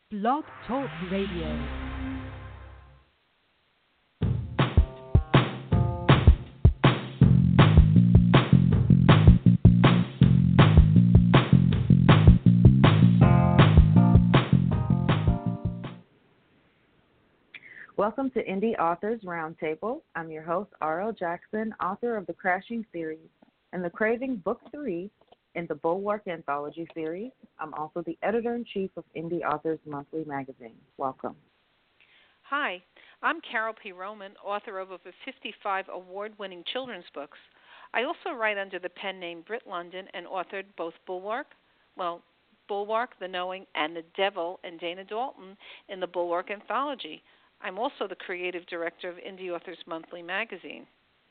Blog Talk Radio. Welcome to Indie Authors Roundtable. I'm your host, R.L. Jackson, author of the Crashing series and the Craving Book 3 in the Bulwark Anthology series. I'm also the editor-in-chief of Indie Authors Monthly magazine. Welcome. Hi, I'm Carol P. Roman, author of over 55 award-winning children's books. I also write under the pen name Britt London and authored both Bulwark, The Knowing, and The Devil and Dana Dalton in the Bulwark Anthology. I'm also the creative director of Indie Authors Monthly magazine.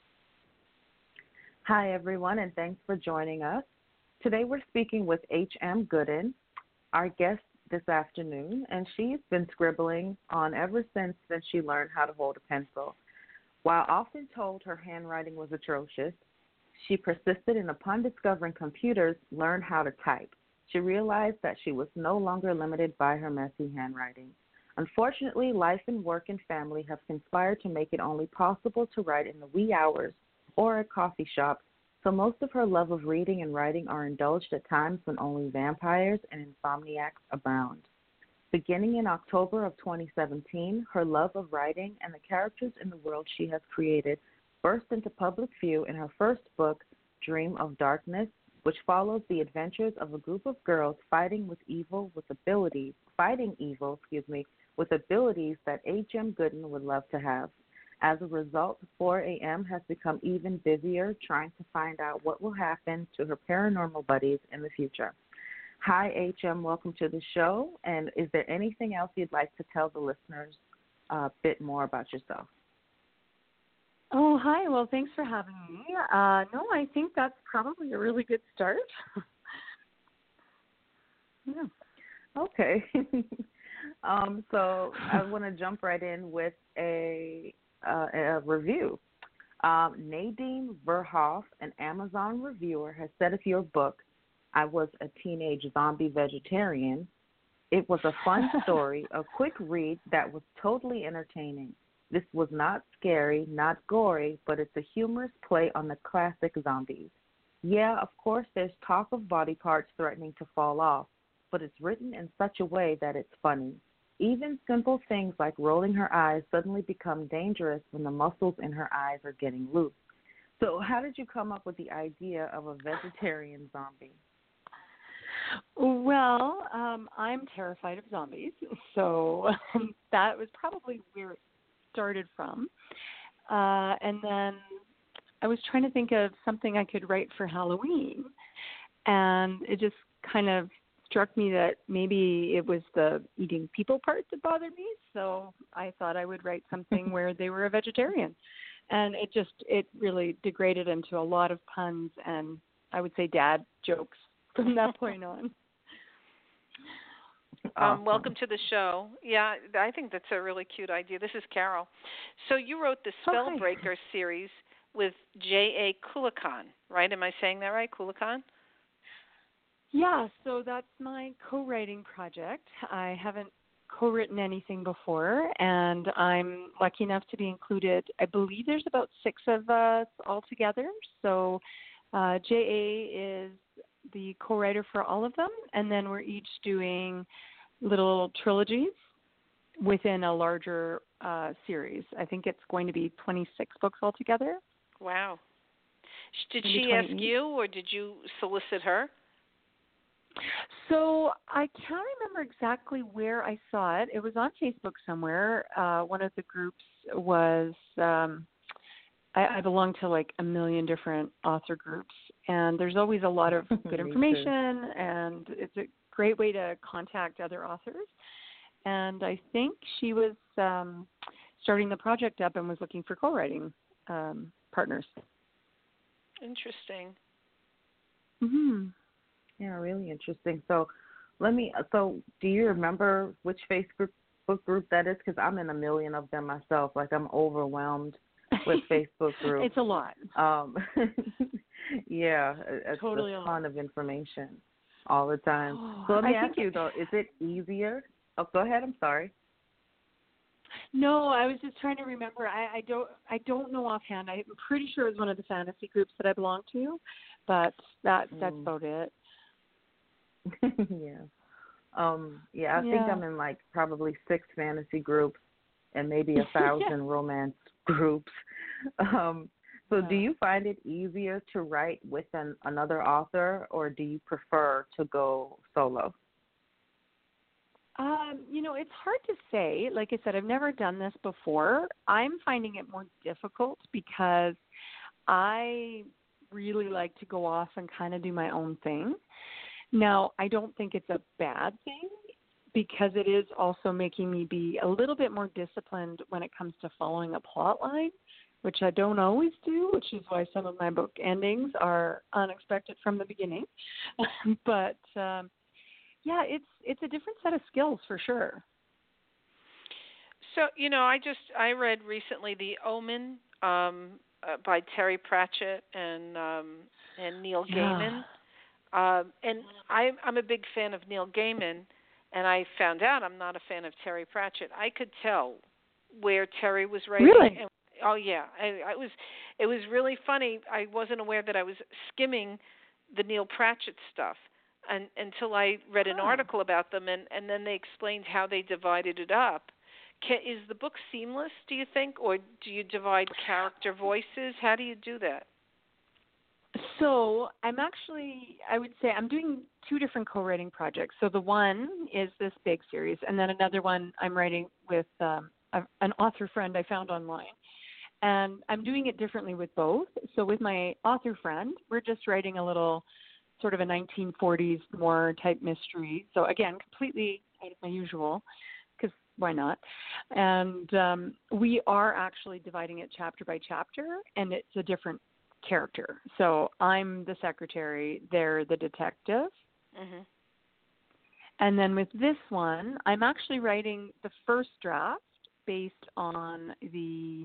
Hi, everyone, and thanks for joining us. Today we're speaking with H.M. Gooden, our guest this afternoon, and she's been scribbling on ever since she learned how to hold a pencil. While often told her handwriting was atrocious, she persisted and upon discovering computers, learned how to type. She realized that she was no longer limited by her messy handwriting. Unfortunately, life and work and family have conspired to make it only possible to write in the wee hours or at coffee shops, so most of her love of reading and writing are indulged at times when only vampires and insomniacs abound. Beginning in October of 2017, her love of writing and the characters in the world she has created burst into public view in her first book, Dream of Darkness, which follows the adventures of a group of girls fighting evil with abilities that H.M. Gooden would love to have. As a result, 4 a.m. has become even busier trying to find out what will happen to her paranormal buddies in the future. Hi, H.M., welcome to the show. And is there anything else you'd like to tell the listeners a bit more about yourself? Oh, hi. Well, thanks for having me. No, I think that's probably a really good start. Yeah. Okay. So I want to jump right in with a review. Nadine Verhoff, an Amazon reviewer, has said of your book, I Was a Teenage Zombie Vegetarian, it was a fun story, a quick read that was totally entertaining. This was not scary, not gory, but it's a humorous play on the classic zombies. Yeah, of course, there's talk of body parts threatening to fall off, but it's written in such a way that it's funny. Even simple things like rolling her eyes suddenly become dangerous when the muscles in her eyes are getting loose. So how did you come up with the idea of a vegetarian zombie? Well, I'm terrified of zombies, so that was probably where it started from. And then I was trying to think of something I could write for Halloween, and it just kind of struck me that maybe it was the eating people part that bothered me, so I thought I would write something where they were a vegetarian. And it really degraded into a lot of puns and I would say dad jokes from that point on. Awesome. Welcome to the show. Yeah, I think that's a really cute idea. This is Carol. So you wrote the Spellbreaker series with J.A. Kulikan, right? Am I saying that right, Kulikan? Yeah, so that's my co-writing project. I haven't co-written anything before, and I'm lucky enough to be included. I believe there's about 6 of us all together. So J.A. is the co-writer for all of them, and then we're each doing little trilogies within a larger series. I think it's going to be 26 books altogether. Wow. Did Maybe she ask 28. you, or did you solicit her? So I can't remember exactly where I saw it. It was on Facebook somewhere. One of the groups was, I belong to like a million different author groups, and there's always a lot of good information, and it's a great way to contact other authors. And I think she was starting the project up and was looking for co-writing partners. Interesting. Mm-hmm. Yeah, really interesting. So do you remember which Facebook group that is? Because I'm in a million of them myself. Like, I'm overwhelmed with Facebook groups. It's a lot. Yeah, it's totally a ton of information all the time. So let me ask you, though, is it easier Oh, go ahead. I'm sorry. No, I was just trying to remember. I don't know offhand. I'm pretty sure it was one of the fantasy groups that I belong to, but that's about it. Yeah. I think I'm in like probably 6 fantasy groups and maybe 1,000 romance groups. So do you find it easier to write with another author, or do you prefer to go solo? It's hard to say. Like I said, I've never done this before. I'm finding it more difficult because I really like to go off and kind of do my own thing. Now, I don't think it's a bad thing because it is also making me be a little bit more disciplined when it comes to following a plot line, which I don't always do, which is why some of my book endings are unexpected from the beginning. But it's a different set of skills for sure. So, I read recently The Omen by Terry Pratchett and Neil Gaiman. And I'm a big fan of Neil Gaiman, and I found out I'm not a fan of Terry Pratchett. I could tell where Terry was writing. Really? And, oh yeah, it was really funny. I wasn't aware that I was skimming the Neil Pratchett stuff until I read an article about them, and then they explained how they divided it up. Is the book seamless, do you think, or do you divide character voices? How do you do that? So I would say I'm doing 2 different co-writing projects. So the one is this big series, and then another one I'm writing with an author friend I found online. And I'm doing it differently with both. So with my author friend, we're just writing a little sort of a 1940s noir type mystery. So again, completely out of my usual, because why not? And we are actually dividing it chapter by chapter, and it's a different character. So I'm the secretary, they're the detective. Mm-hmm. And then with this one, I'm actually writing the first draft based on the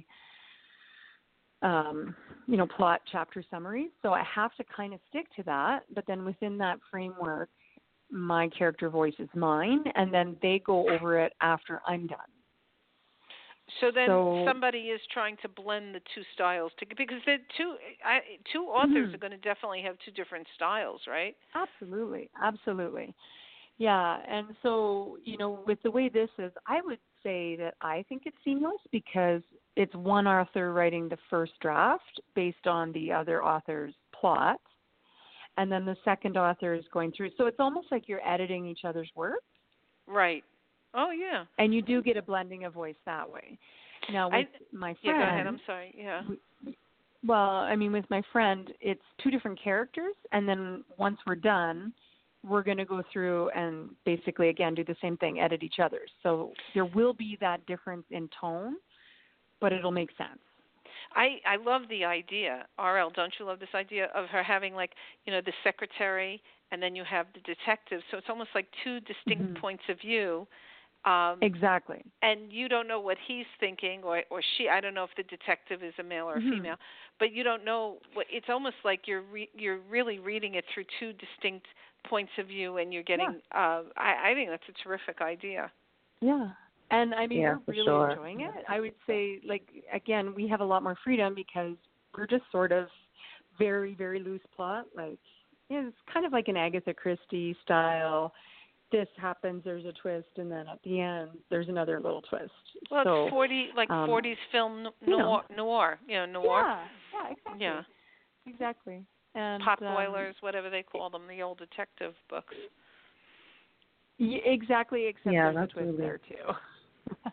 plot chapter summaries. So I have to kind of stick to that, but then within that framework, my character voice is mine, and then they go over it after I'm done. So then somebody is trying to blend the 2 styles because the two authors are going to definitely have 2 different styles, right? Absolutely. Yeah, and so, with the way this is, I would say that I think it's seamless because it's one author writing the first draft based on the other author's plot, and then the second author is going through. So it's almost like you're editing each other's work. Right. Oh, yeah. And you do get a blending of voice that way. Now, with my friend... Yeah, go ahead. I'm sorry. Yeah. With my friend, it's 2 different characters, and then once we're done, we're going to go through and basically, again, do the same thing, edit each other's. So there will be that difference in tone, but it'll make sense. I love the idea. RL, don't you love this idea of her having, the secretary, and then you have the detective? So it's almost like 2 distinct points of view. Exactly. And you don't know what he's thinking, or she. I don't know if the detective is a male or a female, but you don't know. It's almost like you're really reading it through 2 distinct points of view, and you're getting. Yeah. I think that's a terrific idea. Yeah, and we're really enjoying it. I would say, again, we have a lot more freedom because we're just sort of very, very loose plot. It's kind of like an Agatha Christie style. This happens, there's a twist, and then at the end, there's another little twist. Well, it's 40s film noir. Noir. Yeah, exactly. Yeah. Exactly. And pot boilers, whatever they call them, the old detective books. Yeah, exactly, except there's a twist there, too.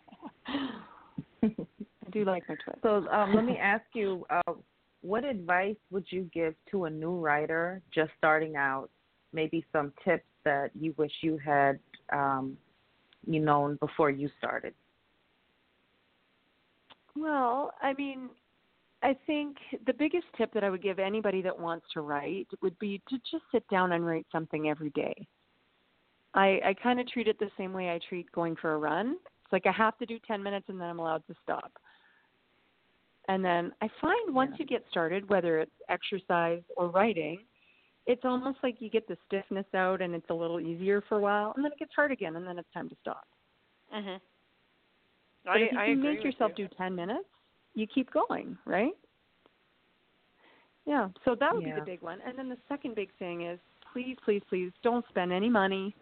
I do like my twist. So let me ask you, what advice would you give to a new writer just starting out? Maybe some tips that you wish you had, known before you started. Well, I think the biggest tip that I would give anybody that wants to write would be to just sit down and write something every day. I kind of treat it the same way I treat going for a run. It's like I have to do 10 minutes and then I'm allowed to stop. And then I find once you get started, whether it's exercise or writing, it's almost like you get the stiffness out and it's a little easier for a while, and then it gets hard again, and then it's time to stop. Mhm. But if you I can agree make with yourself you. do 10 minutes, you keep going, right? Yeah, so that would be the big one. And then the second big thing is please, please, please don't spend any money,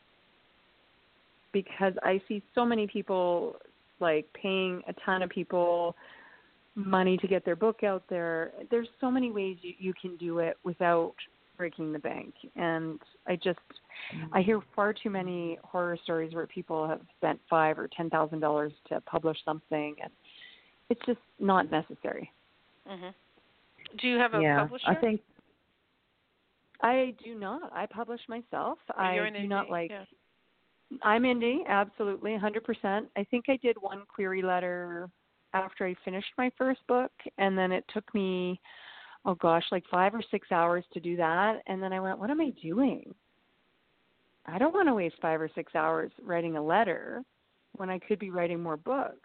because I see so many people like paying a ton of people money to get their book out there. There's so many ways you can do it without breaking the bank. And I hear far too many horror stories where people have spent $5,000 or $10,000 to publish something, and it's just not necessary. Mhm. Do you have a publisher? I think I do not. I publish myself. You're I an do indie? not like. Yeah. I'm indie, absolutely, 100%. I think I did one query letter after I finished my first book, and then it took me, like 5 or 6 hours to do that. And then I went, what am I doing? I don't want to waste 5 or 6 hours writing a letter when I could be writing more books.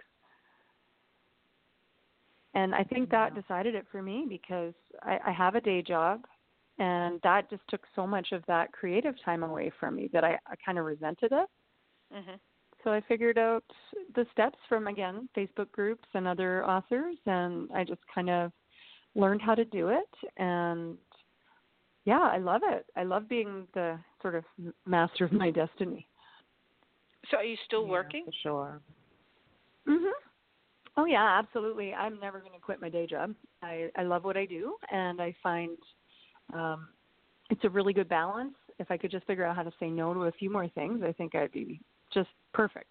And I think that decided it for me, because I have a day job, and that just took so much of that creative time away from me that I kind of resented it. Mhm. So I figured out the steps from, again, Facebook groups and other authors, and I just kind of learned how to do it. And, yeah, I love it. I love being the sort of master of my destiny. So are you still working? For sure. Mhm. Oh, yeah, absolutely. I'm never going to quit my day job. I love what I do, and I find it's a really good balance. If I could just figure out how to say no to a few more things, I think I'd be just perfect.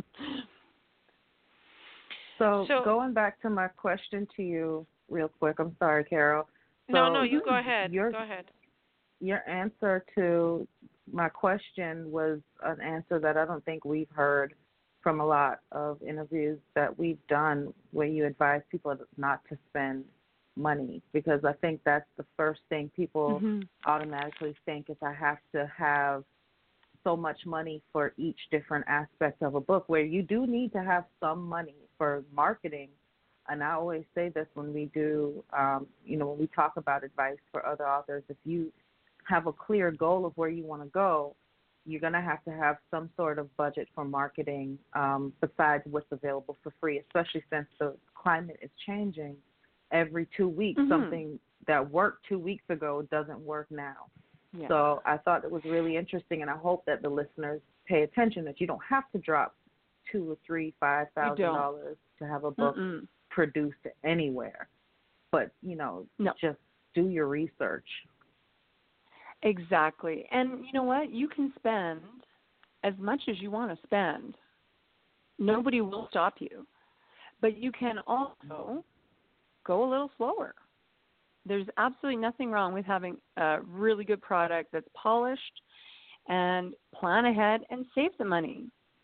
So going back to my question to you real quick, I'm sorry, Carol. No, you go ahead. Go ahead. Your answer to my question was an answer that I don't think we've heard from a lot of interviews that we've done, where you advise people not to spend money, because I think that's the first thing people automatically think is, I have to have so much money for each different aspect of a book, where you do need to have some money for marketing. And I always say this when we do, when we talk about advice for other authors, if you have a clear goal of where you want to go, you're going to have some sort of budget for marketing besides what's available for free, especially since the climate is changing. Every 2 weeks, something that worked 2 weeks ago doesn't work now. Yeah. So I thought it was really interesting, and I hope that the listeners pay attention, that you don't have to drop $2,000 or $3,000, $5,000 to have a book produced anywhere. But, just do your research. Exactly. And you know what? You can spend as much as you want to spend. Nobody will stop you. But you can also go a little slower. There's absolutely nothing wrong with having a really good product that's polished, and plan ahead and save the money.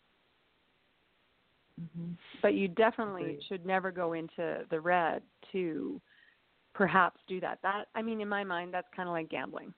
But you definitely should never go into the red to perhaps do that. In my mind, that's kind of like gambling.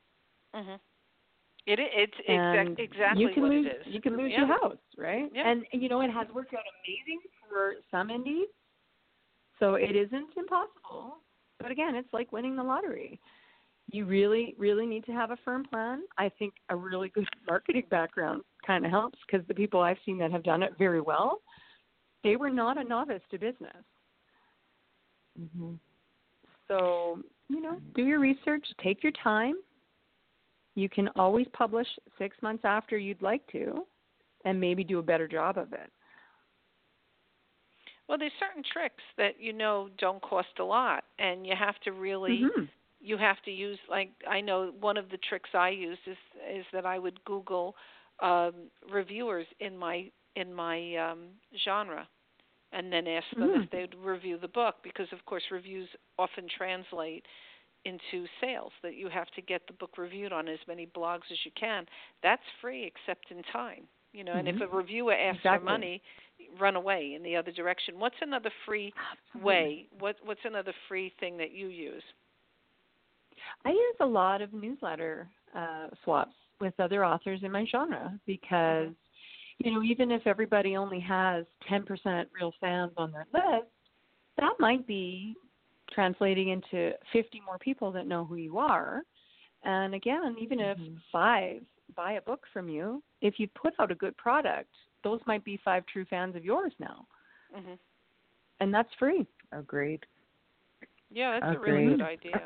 It's exactly what it is. You can lose your house, right? Yeah. And it has worked out amazing for some indies, so it isn't impossible. But again, it's like winning the lottery. You really, really need to have a firm plan. I think a really good marketing background kind of helps, because the people I've seen that have done it very well, they were not a novice to business. So, do your research, take your time. You can always publish 6 months after you'd like to, and maybe do a better job of it. Well, there's certain tricks that don't cost a lot, and you have to really you have to use, like, I know one of the tricks I use is that I would Google reviewers in my genre, and then ask them if they'd review the book, because of course reviews often translate into sales, that you have to get the book reviewed on as many blogs as you can. That's free except in time, and if a reviewer asks for money, run away in the other direction. What's another free way? What's another free thing that you use? I use a lot of newsletter swaps with other authors in my genre, because even if everybody only has 10% real fans on their list, that might be translating into 50 more people that know who you are. And again, even if 5 buy a book from you, if you put out a good product, those might be 5 true fans of yours now. Mm-hmm. And that's free. Agreed. Yeah, that's Agreed. a really good idea.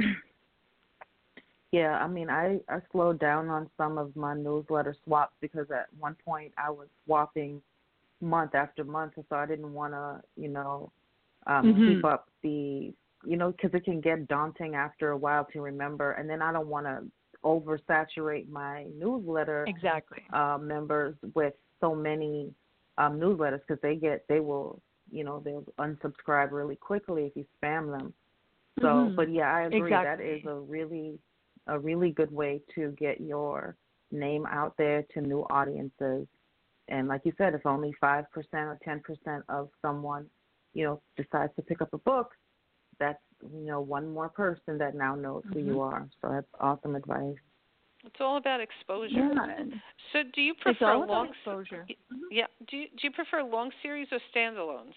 Yeah, I mean, I slowed down on some of my newsletter swaps because at one point I was swapping month after month, and so I didn't want to, keep up the, because it can get daunting after a while to remember, and then I don't want to oversaturate my newsletter members with so many newsletters, because they'll unsubscribe really quickly if you spam them. So, but yeah, I agree. That is a really good way to get your name out there to new audiences. And like you said, if only 5% or 10% of someone, decides to pick up a book, that's, one more person that now knows who you are. So that's awesome advice. It's all about exposure. Yeah. So do you prefer long exposure? Yeah. Do you prefer long series or standalones?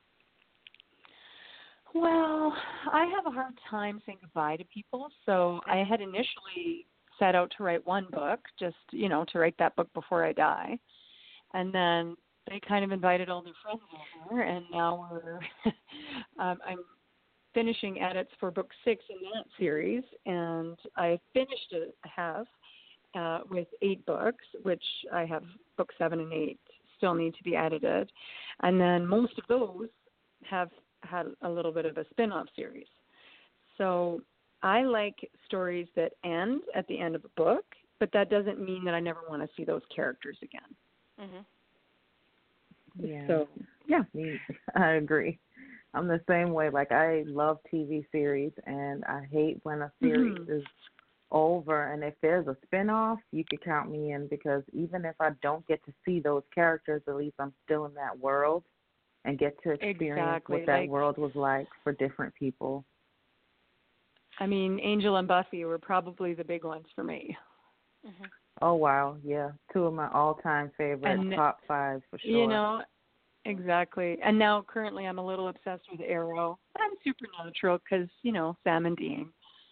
Well, I have a hard time saying goodbye to people, so I had initially set out to write one book, just, to write that book before I die. And then they kind of invited all their friends over, and now I'm finishing edits for book 6 in that series, and I finished it half with 8 books, which I have book 7 and 8 still need to be edited. And then most of those have had a little bit of a spin-off series. So I like stories that end at the end of a book, but that doesn't mean that I never want to see those characters again. Mm-hmm. Yeah. So, yeah. I agree. I'm the same way. Like, I love TV series, and I hate when a series is over. And if there's a spinoff, you could count me in, because even if I don't get to see those characters, at least I'm still in that world and get to experience what that world was like for different people. I mean, Angel and Buffy were probably the big ones for me. Mm-hmm. Oh, wow. Yeah. 2 of my all-time favorite, top 5 for sure. Exactly. And now currently I'm a little obsessed with Arrow. I'm Supernatural because, Sam and Dean.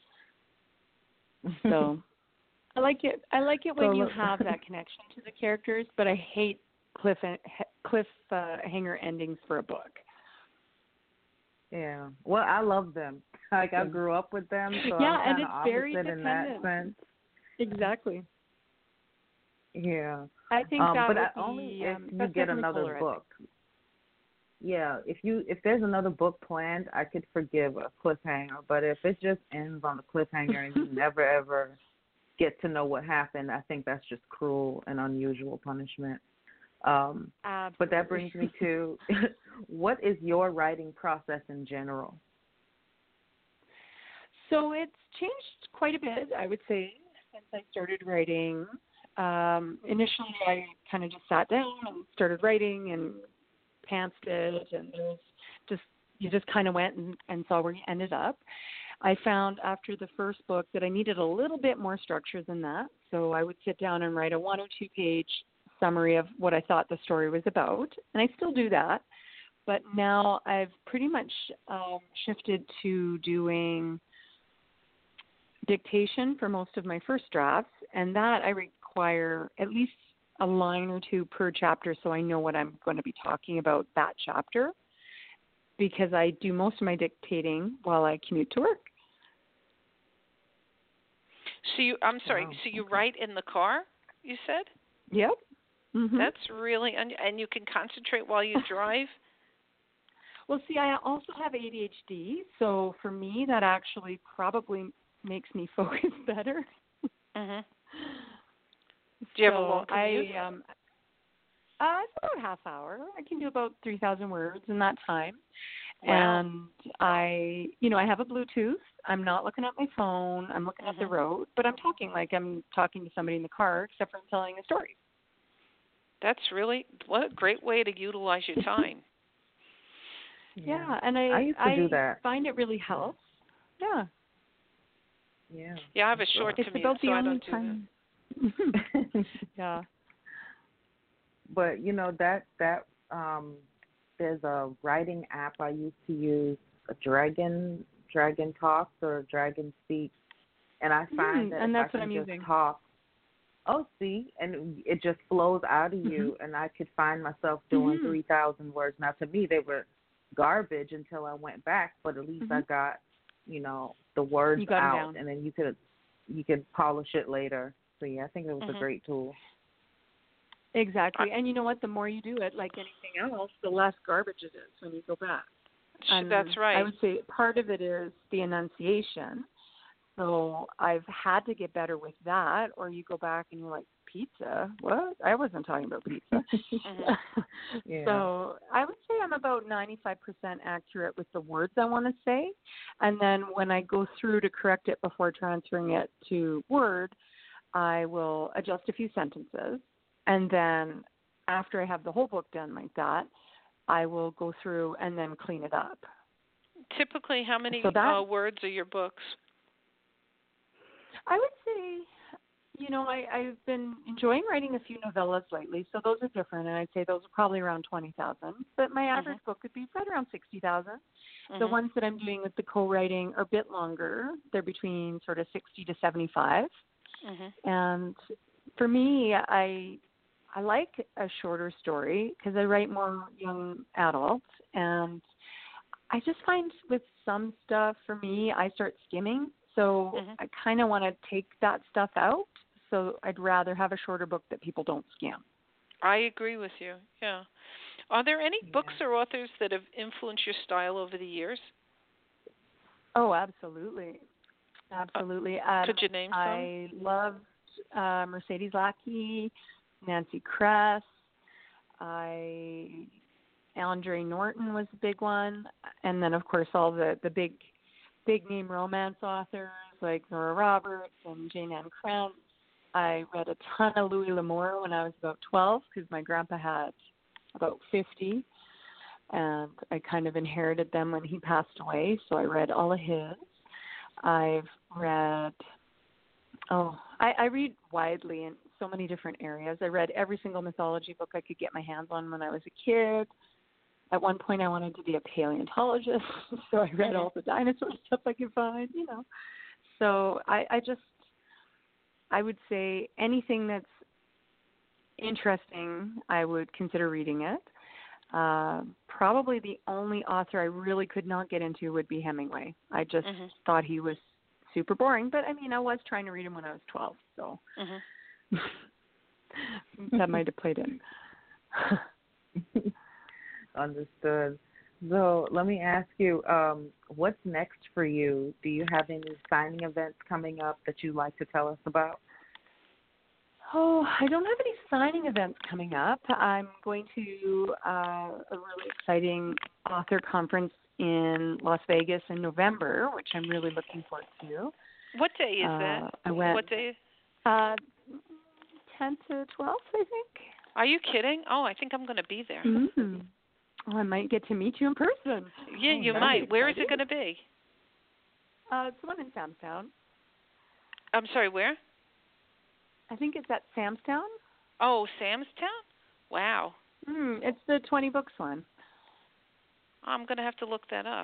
So I like it when you have that connection to the characters, but I hate cliffhanger endings for a book. Yeah. Well, I love them. Like, I grew up with them, so I'm kind of opposite in that sense. Exactly. Yeah. I think that but would only be, if you get another book. Yeah, if there's another book planned, I could forgive a cliffhanger. But if it just ends on a cliffhanger and you never ever get to know what happened, I think that's just cruel and unusual punishment. But that brings me to, what is your writing process in general? So it's changed quite a bit, I would say, since I started writing. Initially, I kind of just sat down and started writing and pantsed it, and you just kind of went and saw where you ended up. I found after the first book that I needed a little bit more structure than that, so I would sit down and write a 1 or 2 page summary of what I thought the story was about, and I still do that, but now I've pretty much shifted to doing dictation for most of my first drafts, and that I require at least a line or 2 per chapter so I know what I'm going to be talking about that chapter, because I do most of my dictating while I commute to work. So you write in the car, you said? Yep. Mm-hmm. That's really, and you can concentrate while you drive? Well, see, I also have ADHD, so for me that actually probably makes me focus better. Mm-hmm. Do you have a long commute? It's about a half hour. I can do about 3,000 words in that time. Wow. And I have a Bluetooth. I'm not looking at my phone. I'm looking at the road, but I'm talking like I'm talking to somebody in the car, except for I'm telling a story. That's really, what a great way to utilize your time. Yeah, and I used to do that. Find it really helps. Yeah. Yeah. Yeah, I have a short it's commute, about the so I only don't do time. that. Yeah. But that there's a writing app I used to use, a Dragon Talks or Dragon Speak, and I find that and if that's I what can I'm just using. talk, oh, see, and it just flows out of you, and I could find myself doing 3,000 words. Now, to me, they were garbage until I went back, but at least I got, the words out, and then you could polish it later. So, yeah, I think it was a great tool. Exactly. And you know what? The more you do it, like anything else, the less garbage it is when you go back. And that's right. I would say part of it is the enunciation. So I've had to get better with that, or you go back and you're like, pizza? What? I wasn't talking about pizza. Yeah. So I would say I'm about 95% accurate with the words I want to say. And then when I go through to correct it before transferring it to Word, I will adjust a few sentences. And then after I have the whole book done like that, I will go through and then clean it up. Typically, how many words are your books? I would say, I've been enjoying writing a few novellas lately, so those are different, and I'd say those are probably around 20,000. But my average book would be right around 60,000. The ones that I'm doing with the co-writing are a bit longer. They're between sort of 60 to 75. And for me, I like a shorter story because I write more young adults, and I just find with some stuff, for me, I start skimming. So I kind of want to take that stuff out. So I'd rather have a shorter book that people don't skim. I agree with you, yeah. Are there any books or authors that have influenced your style over the years? Oh, absolutely. Absolutely. Could you name some? I loved Mercedes Lackey, Nancy Kress. Andre Norton was a big one. And then, of course, all the big name romance authors like Nora Roberts and Jane Ann Krantz. I read a ton of Louis L'Amour when I was about 12 because my grandpa had about 50, and I kind of inherited them when he passed away, so I read all of his. I've read, I read widely in so many different areas. I read every single mythology book I could get my hands on when I was a kid. At one point, I wanted to be a paleontologist, so I read all the dinosaur stuff I could find, So I would say anything that's interesting, I would consider reading it. Probably the only author I really could not get into would be Hemingway. I just thought he was super boring, but I was trying to read him when I was 12, so that might have played in. Understood. So let me ask you, what's next for you? Do you have any signing events coming up that you'd like to tell us about? Oh, I don't have any signing events coming up. I'm going to a really exciting author conference in Las Vegas in November, which I'm really looking forward to. What day is that? What day? 10 to 12, I think. Are you kidding? Oh, I think I'm going to be there. Mm-hmm. Oh, I might get to meet you in person. Yeah, you might. Where is it going to be? It's the one in Samstown. I'm sorry, where? I think it's at Samstown. Oh, Samstown? Wow. It's the 20 books one. I'm going to have to look that up.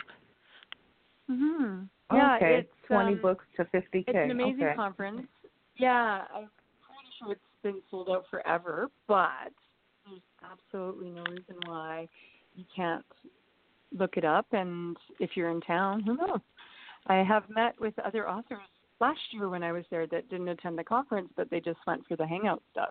Yeah, okay, it's 20 books to 50K. It's an amazing conference. Yeah, I'm pretty sure it's been sold out forever, but there's absolutely no reason why you can't look it up. And if you're in town, who knows? I have met with other authors last year when I was there that didn't attend the conference, but they just went for the hangout stuff,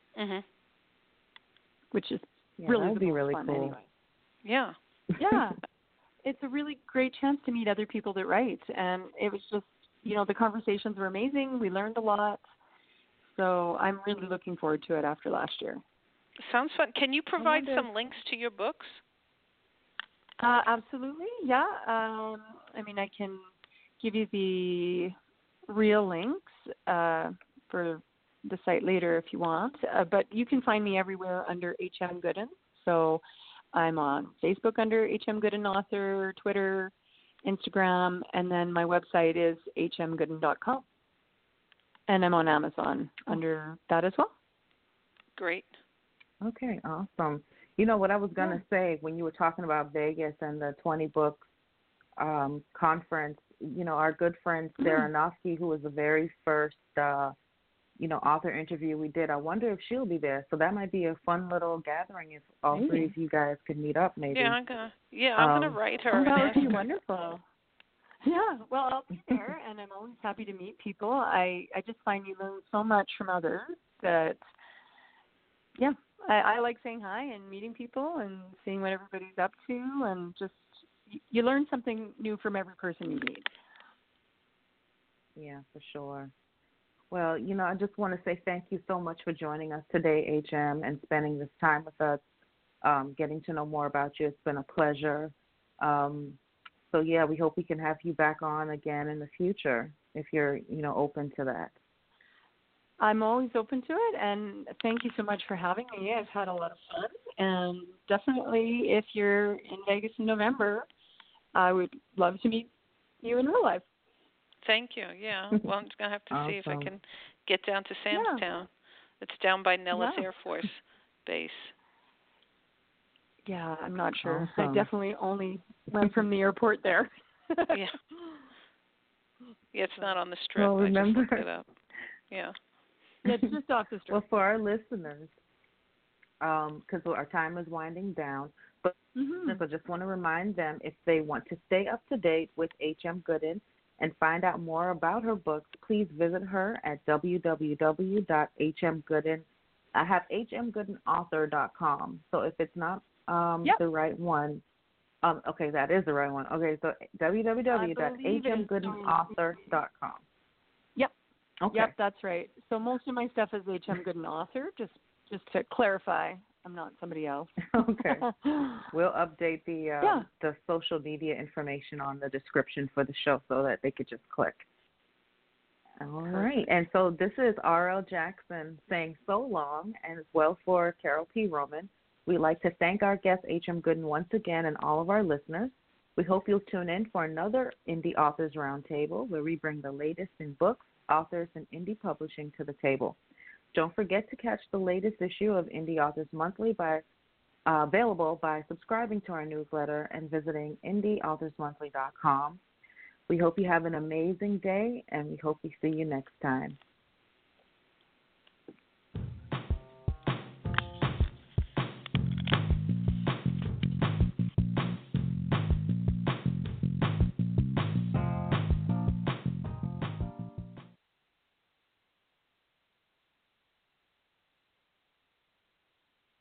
which is really that would be really fun cool. anyway. Yeah. Yeah. It's a really great chance to meet other people that write. And it was just, the conversations were amazing. We learned a lot. So I'm really looking forward to it after last year. Sounds fun. Can you provide some links to your books? Absolutely, yeah. I can give you the real links for the site later if you want. But you can find me everywhere under H.M. Gooden. So I'm on Facebook under H.M. Gooden Author, Twitter, Instagram, and then my website is hmgooden.com. And I'm on Amazon under that as well. Great. Okay, awesome. You know what I was going to say when you were talking about Vegas and the 20 books conference, our good friend Sarah Aronofsky, who was the very first author interview we did. I wonder if she'll be there. So that might be a fun little gathering if all three of you guys could meet up maybe. Yeah, I'm gonna write her. Oh, that and would ask be her. wonderful. Yeah, well, I'll be there, and I'm always happy to meet people. I just find you learn so much from others that, yeah, I like saying hi and meeting people and seeing what everybody's up to, and just you learn something new from every person you meet. Yeah, for sure. Well, I just want to say thank you so much for joining us today, HM, and spending this time with us, getting to know more about you. It's been a pleasure. So, yeah, we hope we can have you back on again in the future if you're, open to that. I'm always open to it, and thank you so much for having me. I've had a lot of fun, and definitely if you're in Vegas in November, I would love to meet you in real life. Thank you. Yeah. Well, I'm just gonna have to see if I Awesome. can get down to Samstown. It's down by Nellis Air Force Base. Yeah, I'm not sure. Awesome. I definitely only went from the airport there. Yeah. Yeah, it's not on the strip. Well, remember, I just looked it up. Yeah. Yeah, it's just off the strip. Well, for our listeners, because our time is winding down, but I just want to remind them if they want to stay up to date with H.M. Gooden and find out more about her books, please visit her at www.hmgooden. I have hmgoodenauthor.com. So if it's not the right one, okay, that is the right one. Okay, so www.hmgoodenauthor.com. Yep. Okay. Yep, that's right. So most of my stuff is H.M. Gooden Author, just to clarify. I'm not somebody else. Okay. We'll update the social media information on the description for the show so that they could just click. All right. And so this is R.L. Jackson saying so long, and as well for Carol P. Roman. We'd like to thank our guest, H.M. Gooden, once again, and all of our listeners. We hope you'll tune in for another Indie Authors Roundtable where we bring the latest in books, authors, and indie publishing to the table. Don't forget to catch the latest issue of Indie Authors Monthly available by subscribing to our newsletter and visiting indieauthorsmonthly.com. We hope you have an amazing day, and we hope we see you next time.